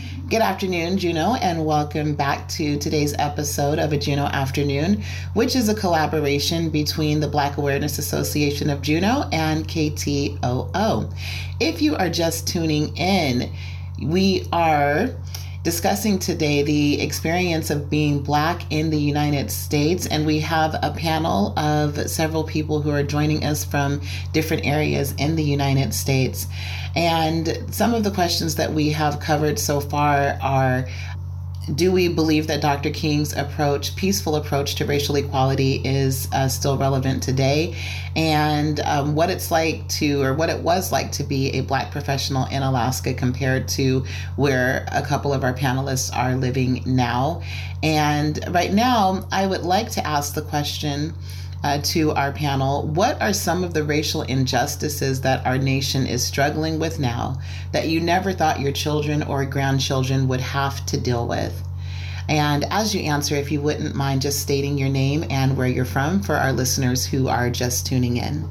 Good afternoon, Juneau, and welcome back to today's episode of A Juneau Afternoon, which is a collaboration between the Black Awareness Association of Juneau and KTOO. If you are just tuning in, we are discussing today the experience of being Black in the United States, and we have a panel of several people who are joining us from different areas in the United States. And some of the questions that we have covered so far are: do we believe that Dr. King's peaceful approach to racial equality is still relevant today? And what it was like to be a Black professional in Alaska compared to where a couple of our panelists are living now. And right now, I would like to ask the question to our panel: what are some of the racial injustices that our nation is struggling with now that you never thought your children or grandchildren would have to deal with? And as you answer, if you wouldn't mind just stating your name and where you're from for our listeners who are just tuning in.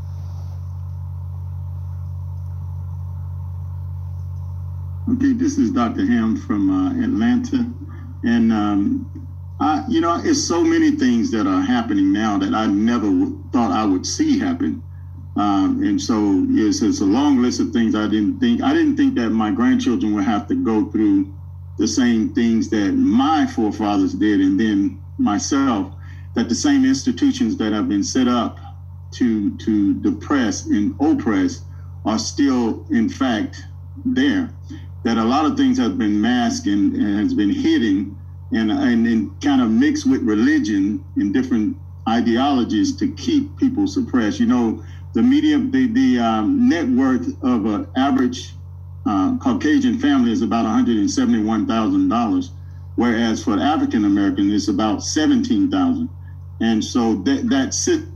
Okay, this is Dr. Ham from Atlanta. And it's so many things that are happening now that I never thought I would see happen. And so, yes, it's a long list of things I didn't think that my grandchildren would have to go through the same things that my forefathers did, and then myself, that the same institutions that have been set up to depress and oppress are still, in fact, there. That a lot of things have been masked and has been hidden and kind of mixed with religion and different ideologies to keep people suppressed. You know, the net worth of an average Caucasian family is about $171,000, whereas for African American it's about $17,000, and so that's it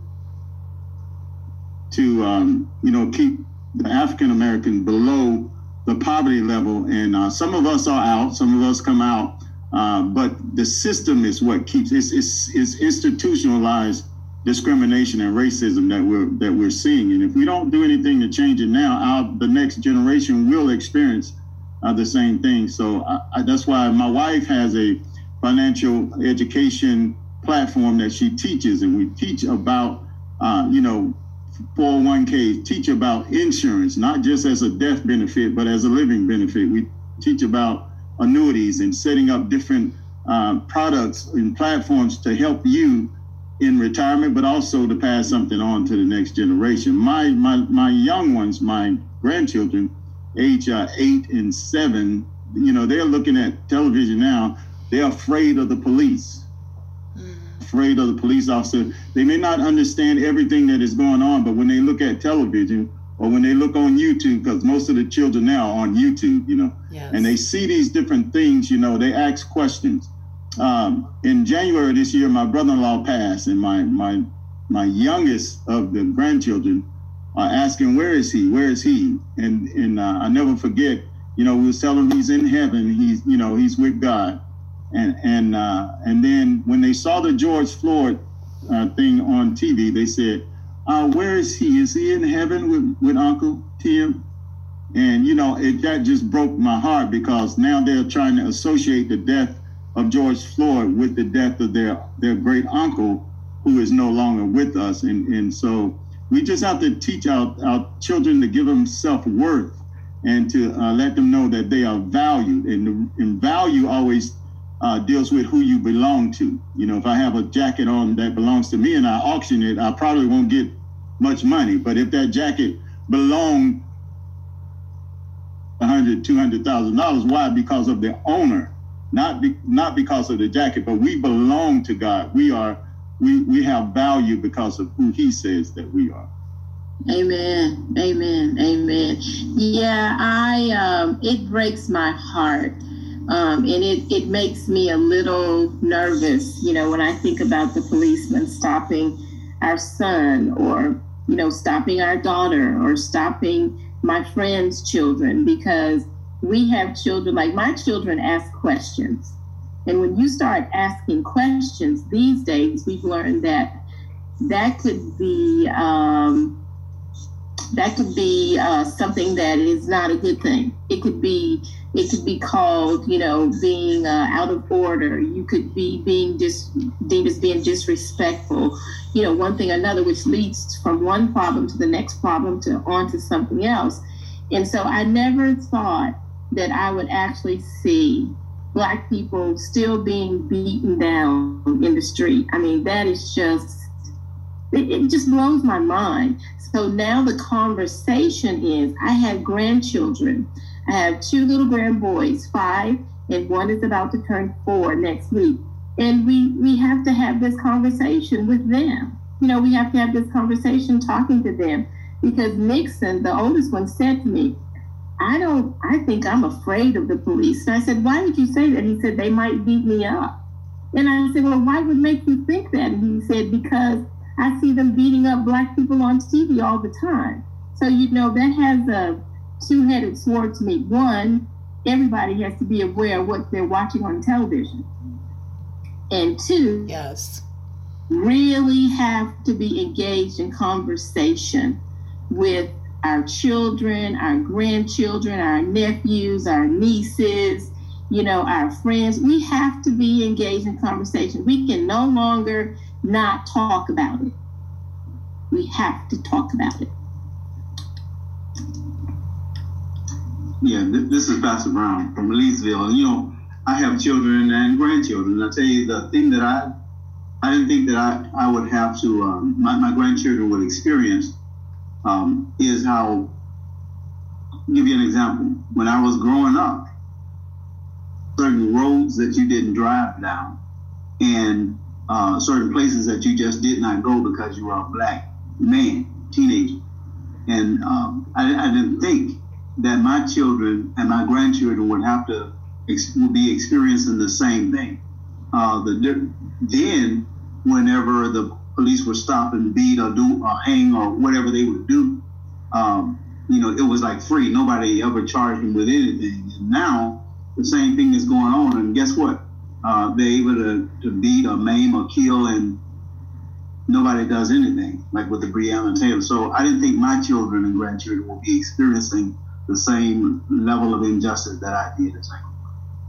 to keep the African American below the poverty level. And some of us are out, some of us come out. But the system is what keeps it's institutionalized discrimination and racism that we're seeing. And if we don't do anything to change it now, the next generation will experience the same thing. So that's why my wife has a financial education platform that she teaches, and we teach about 401k, teach about insurance, not just as a death benefit, but as a living benefit. We teach about annuities and setting up different products and platforms to help you in retirement, but also to pass something on to the next generation. My young ones, my grandchildren, age 8 and 7, they're looking at television now. They're afraid of the police, afraid of the police officer. They may not understand everything that is going on, but when they look at television or when they look on YouTube, because most of the children now are on YouTube, yes, and they see these different things, they ask questions. In January this year, my brother-in-law passed, and my youngest of the grandchildren are asking, where is he? Where is he? And I never forget, we was telling him he's in heaven. He's with God. And then when they saw the George Floyd thing on TV, they said, where is he? Is he in heaven with Uncle Tim? And, that just broke my heart, because now they're trying to associate the death of George Floyd with the death of their great uncle, who is no longer with us. And so we just have to teach our children to give them self-worth and to let them know that they are valued. And value always deals with who you belong to. If I have a jacket on that belongs to me and I auction it, I probably won't get much money. But if that jacket belonged $100,000, $200,000, why? Because of the owner. Not because of the jacket, but we belong to God. We have value because of who He says that we are. Amen. Amen. Amen. Yeah, it breaks my heart. And it makes me a little nervous, when I think about the policeman stopping our son, or, stopping our daughter, or stopping my friend's children, because we have children, like my children ask questions. And when you start asking questions these days, we've learned that could be That could be something that is not a good thing. It could be called, being out of order. You could be deemed as being disrespectful. One thing or another, which leads from one problem to the next problem to on to something else. And so I never thought that I would actually see Black people still being beaten down in the street. I mean, that is it just blows my mind. So now the conversation is, I have grandchildren. I have 2 little grandboys, 5, and 1 is about to turn 4 next week. And we have to have this conversation with them. We have to have this conversation talking to them, because Nixon, the oldest one, said to me, I think I'm afraid of the police. And I said, why would you say that? He said, they might beat me up. And I said, well, why would make you think that? And he said, because I see them beating up Black people on TV all the time. So, that has a 2-headed sword to me. One, everybody has to be aware of what they're watching on television. And 2, yes, really have to be engaged in conversation with our children, our grandchildren, our nephews, our nieces, our friends. We have to be engaged in conversation. We can no longer not talk about it. We have to talk about it. Yeah, this is Pastor Brown from Leesville. I have children and grandchildren. And I tell you, the thing that I didn't think that I would have to, my grandchildren would experience is how, I'll give you an example. When I was growing up, certain roads that you didn't drive down and certain places that you just did not go because you were a Black man, teenager. And I didn't think that my children and my grandchildren would have to would be experiencing the same thing. Then, whenever the police would stop and beat or do or hang or whatever they would do, it was like free. Nobody ever charged them with anything. And now the same thing is going on. And guess what? They're able to beat or maim or kill, and nobody does anything, like with the Breonna Taylor. So I didn't think my children and grandchildren will be experiencing the same level of injustice that I did as I grew up.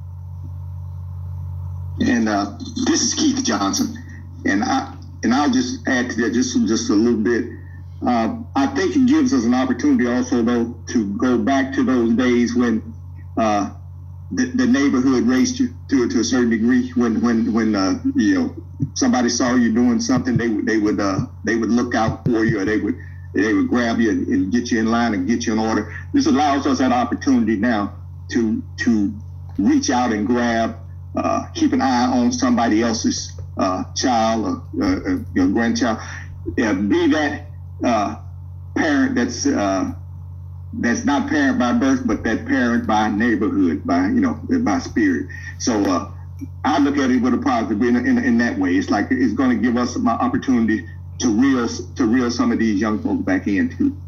And this is Keith Johnson, and I'll just add to that just a little bit. I think it gives us an opportunity also, though, to go back to those days when the neighborhood raised you to a certain degree. When somebody saw you doing something, they would look out for you, or they would grab you and get you in line and get you in order. This allows us that opportunity now to reach out and grab, keep an eye on somebody else's child or grandchild. Be that parent that's not parent by birth, but that parent by neighborhood, by spirit. So I look at it with a positive in that way. It's like it's going to give us an opportunity to reel some of these young folks back in too.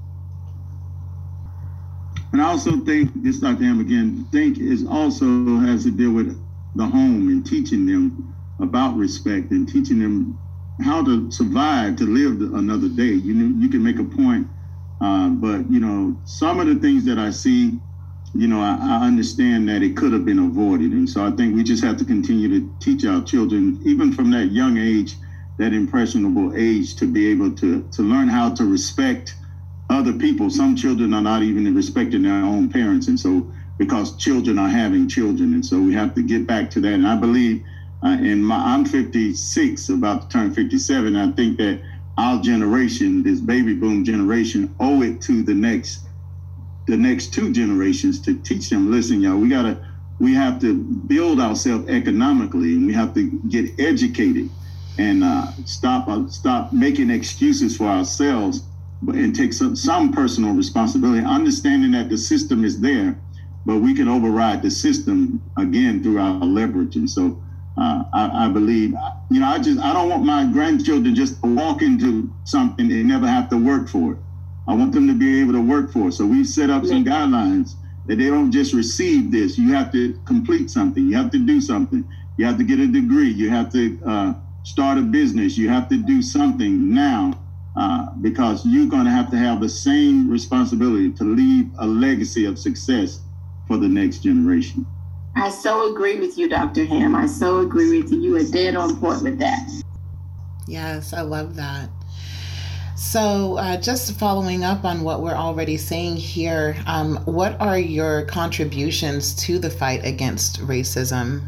And I also think, this Dr. Ham again, is also has to deal with the home and teaching them about respect and teaching them how to survive, to live another day. You can make a point, but some of the things that I see, I understand that it could have been avoided. And so I think we just have to continue to teach our children, even from that young age, that impressionable age, to be able to learn how to respect other people. Some children are not even respecting their own parents. And so, because children are having children. And so we have to get back to that. And I believe I'm 56, about to turn 57. I think that our generation, this baby boom generation, owe it to the next 2 generations to teach them, listen, y'all, we have to build ourselves economically, and we have to get educated and stop making excuses for ourselves, and take some personal responsibility, understanding that the system is there, but we can override the system again through our leverage. And so I believe, I don't want my grandchildren just to walk into something and never have to work for it. I want them to be able to work for it. So we've set up some guidelines that they don't just receive this. You have to complete something. You have to do something. You have to get a degree. You have to start a business. You have to do something now because you're going to have the same responsibility to leave a legacy of success for the next generation. I so agree with you, Dr. Ham. I so agree with you. You are dead on point with that. Yes, I love that. So just following up on what we're already saying here, what are your contributions to the fight against racism?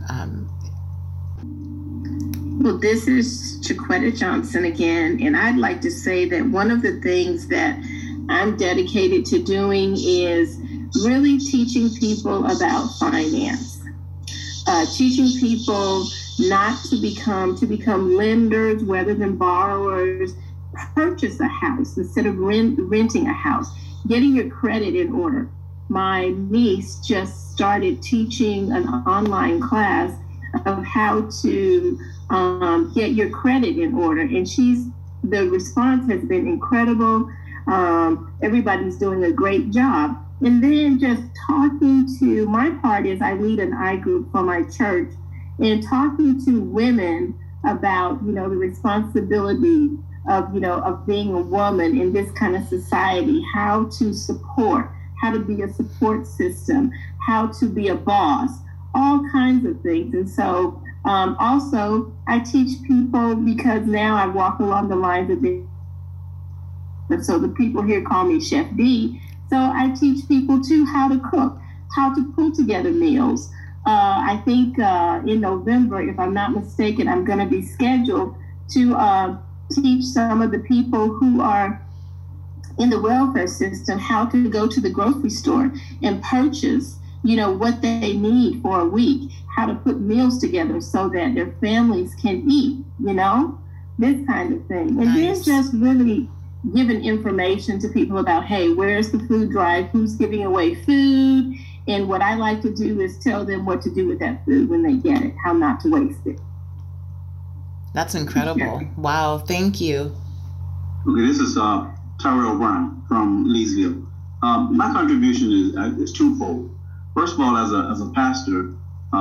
Well, this is Chiquetta Johnson again, and I'd like to say that one of the things that I'm dedicated to doing is really teaching people about finance, teaching people not to become lenders rather than borrowers, purchase a house instead of renting a house, getting your credit in order. My niece just started teaching an online class of how to get your credit in order, and the response has been incredible. Everybody's doing a great job. And then just talking to, my part is I lead an I group for my church, and talking to women about, the responsibility of being a woman in this kind of society, how to support, how to be a support system, how to be a boss, all kinds of things. And so also I teach people, because now I walk along the lines of it. And so the people here call me Chef D. So I teach people too how to cook, how to pull together meals. I think in November, if I'm not mistaken, I'm going to be scheduled to teach some of the people who are in the welfare system how to go to the grocery store and purchase, what they need for a week, how to put meals together so that their families can eat, this kind of thing. And then just really giving information to people about, hey, where's the food drive? Who's giving away food? And what I like to do is tell them what to do with that food when they get it, how not to waste it. That's incredible. Wow. Thank you. Okay, this is Tyrell Brown from Leesville. My contribution is twofold. First of all, as a pastor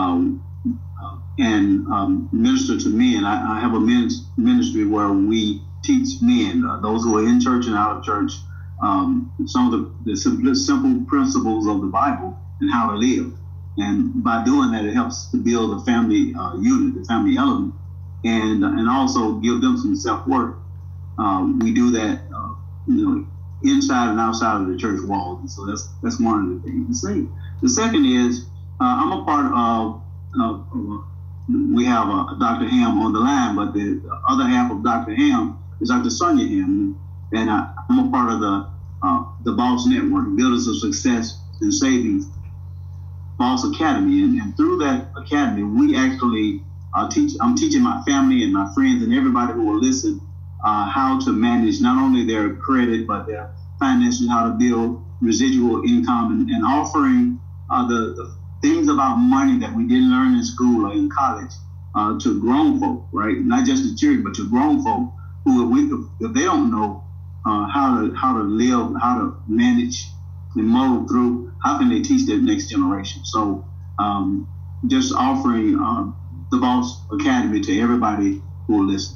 and minister to men, I have a men's ministry where we teach men, those who are in church and out of church, some of the simple principles of the Bible and how to live. And by doing that, it helps to build a family unit, the family element, and also give them some self-worth. We do that, inside and outside of the church walls. And so that's one of the things to say. The second is I'm a part of, we have Dr. Ham on the line, but the other half of Dr. Ham is Dr. Sonia Ham, and I'm a part of the Boss Network, Builders of Success and Savings, Boss Academy, and through that academy, we actually I'm teaching my family and my friends and everybody who will listen how to manage not only their credit but their finances, how to build residual income, and offering the things about money that we didn't learn in school or in college to grown folk, right? Not just the children, but to grown folk who, if they don't know how to live, how to manage and mold through, how can they teach their next generation? So just offering the Boss Academy to everybody who will listen.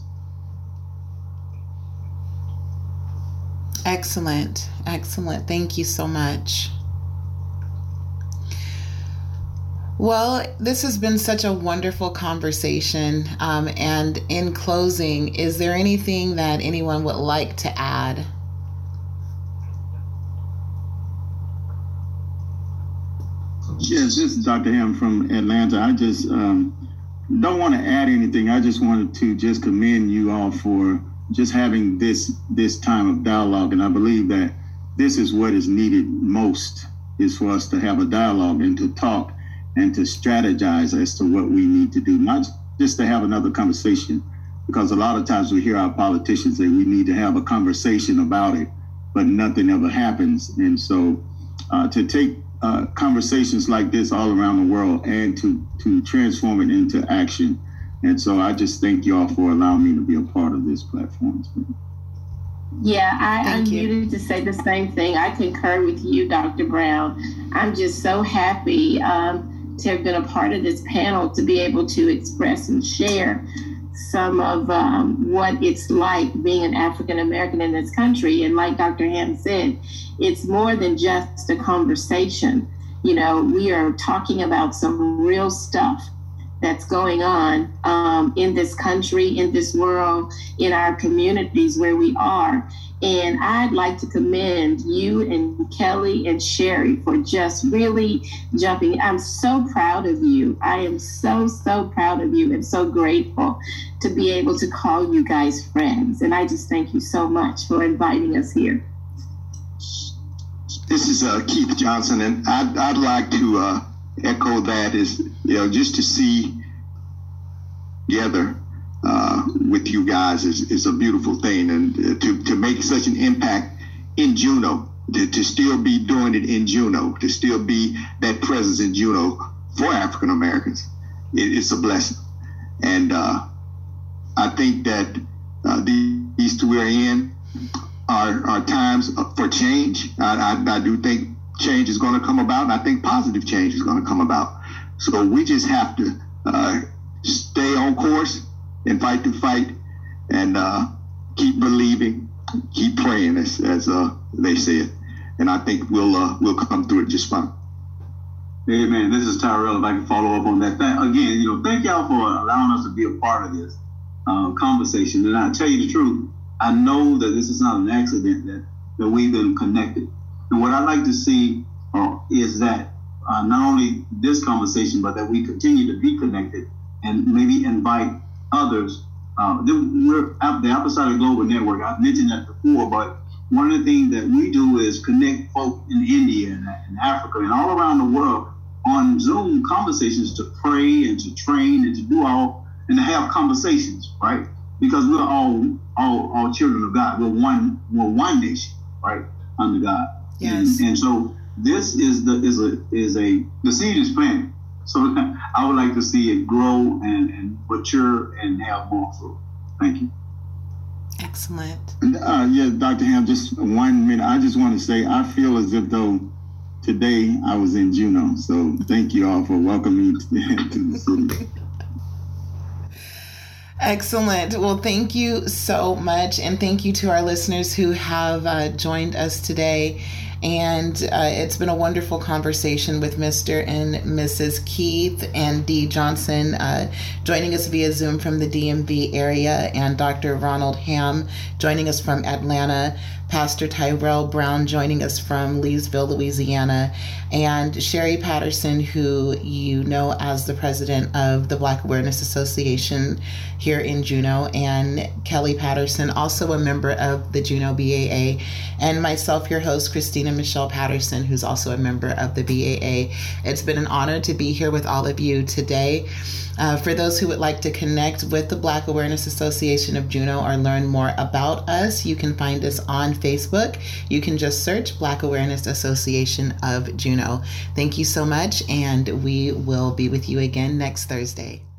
Excellent. Excellent. Thank you so much. Well, this has been such a wonderful conversation. And in closing, is there anything that anyone would like to add? Yes, this is Dr. Ham from Atlanta. I just don't want to add anything. I just wanted to just commend you all for just having this time of dialogue. And I believe that this is what is needed most, is for us to have a dialogue and to talk and to strategize as to what we need to do, not just to have another conversation, because a lot of times we hear our politicians say we need to have a conversation about it, but nothing ever happens. And so to take conversations like this all around the world and to transform it into action. And so I just thank you all for allowing me to be a part of this platform. Yeah, I unmuted to say the same thing. I concur with you, Dr. Brown. I'm just so happy to have been a part of this panel, to be able to express and share some of what it's like being an African American in this country. And like Dr. Ham said, it's more than just a conversation. You know, we are talking about some real stuff that's going on in this country, in this world, in our communities where we are. And I'd like to commend you and Kelly and Sherry for just really jumping. I'm so proud of you. I am so, so proud of you and so grateful to be able to call you guys friends. And I just thank you so much for inviting us here. This is Keith Johnson, and I'd like to echo that is, just to see together with you guys is a beautiful thing, and to make such an impact in Juneau, to still be doing it in Juneau, to still be that presence in Juneau for African Americans, it's a blessing. And I think that these two we're in are times for change. I do think change is going to come about, and I think positive change is going to come about. So we just have to stay on course and fight the fight, and keep believing, keep praying, as they said. And I think we'll come through it just fine. Amen. This is Tyrell. If I can follow up on that. Again, thank y'all for allowing us to be a part of this conversation. And I tell you the truth, I know that this is not an accident that we've been connected. And what I'd like to see is that not only this conversation, but that we continue to be connected and maybe invite others. We're at the Apostolic Global Network. I've mentioned that before, but one of the things that we do is connect folk in India and Africa and all around the world on Zoom conversations to pray and to train and to do and to have conversations, right? Because we're all children of God. We're one nation, right, under God. Yes. And so this is the seed is planted. So I would like to see it grow and mature and have more fruit. Thank you. Excellent. Yeah, Dr. Ham, just 1 minute. I just want to say I feel as if though today I was in Juneau. So thank you all for welcoming me to the city. Excellent. Well, thank you so much. And thank you to our listeners who have joined us today. And it's been a wonderful conversation with Mr. and Mrs. Keith and Dee Johnson joining us via Zoom from the DMV area, and Dr. Ronald Ham joining us from Atlanta, Pastor Tyrell Brown joining us from Leesville, Louisiana, and Sherry Patterson, who you know as the president of the Black Awareness Association here in Juneau, and Kelly Patterson, also a member of the Juneau BAA, and myself, your host, Christina Michelle Patterson, who's also a member of the BAA. It's been an honor to be here with all of you today. For those who would like to connect with the Black Awareness Association of Juneau or learn more about us, you can find us on Facebook. You can just search Black Awareness Association of Juneau. Thank you so much, and we will be with you again next Thursday.